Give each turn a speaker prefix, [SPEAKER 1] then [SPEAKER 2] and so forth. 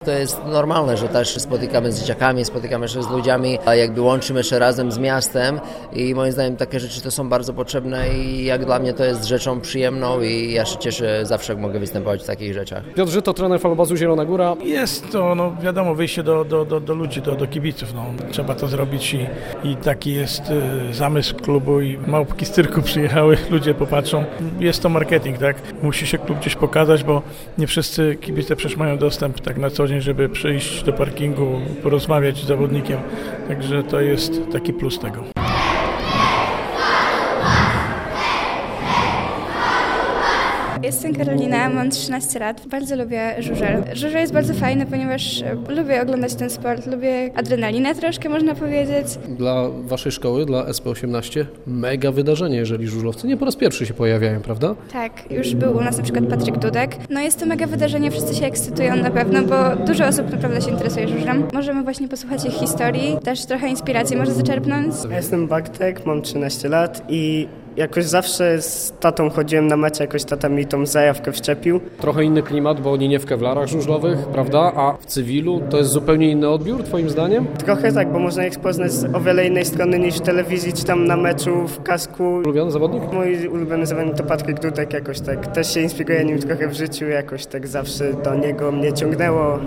[SPEAKER 1] To jest normalne, że też spotykamy z dzieciakami, spotykamy się z ludźmi, a jakby łączymy się razem z miastem i moim zdaniem takie rzeczy to są bardzo potrzebne i jak dla mnie to jest rzeczą przyjemną i ja się cieszę zawsze, jak mogę występować w takich rzeczach.
[SPEAKER 2] Piotr Żyto, trener Falobazu Zielona Góra.
[SPEAKER 3] Jest to, wiadomo, wyjście do ludzi, do kibiców. Trzeba to zrobić i taki jest zamysł klubu i małpki z cyrku przyjechały, ludzie popatrzą. Jest to marketing, tak? Musi się klub gdzieś pokazać, bo nie wszyscy kibice przecież mają dostęp tak na co dzień, żeby przyjść do parkingu, porozmawiać z zawodnikiem. Także to jest taki plus tego.
[SPEAKER 4] Jestem Karolina, mam 13 lat. Bardzo lubię żużel. Żużel jest bardzo fajny, ponieważ lubię oglądać ten sport, lubię adrenalinę troszkę, można powiedzieć.
[SPEAKER 2] Dla waszej szkoły, dla SP18, mega wydarzenie, jeżeli żużlowcy nie po raz pierwszy się pojawiają, prawda?
[SPEAKER 4] Tak, już był u nas na przykład Patryk Dudek. Jest to mega wydarzenie, wszyscy się ekscytują na pewno, bo dużo osób naprawdę się interesuje żużlem. Możemy właśnie posłuchać ich historii, też trochę inspiracji może zaczerpnąć.
[SPEAKER 5] Ja jestem Bartek, mam 13 lat i jakoś zawsze z tatą chodziłem na mecze, jakoś tata mi tą zajawkę wszczepił.
[SPEAKER 2] Trochę inny klimat, bo oni nie w kewlarach żużlowych, prawda? A w cywilu to jest zupełnie inny odbiór, twoim zdaniem?
[SPEAKER 5] Trochę tak, bo można ich poznać z o wiele innej strony niż w telewizji, czy tam na meczu, w kasku.
[SPEAKER 2] Ulubiony zawodnik?
[SPEAKER 5] Mój ulubiony zawodnik to Patryk Dudek, jakoś tak. Też się inspiruje nim trochę w życiu, jakoś tak zawsze do niego mnie ciągnęło.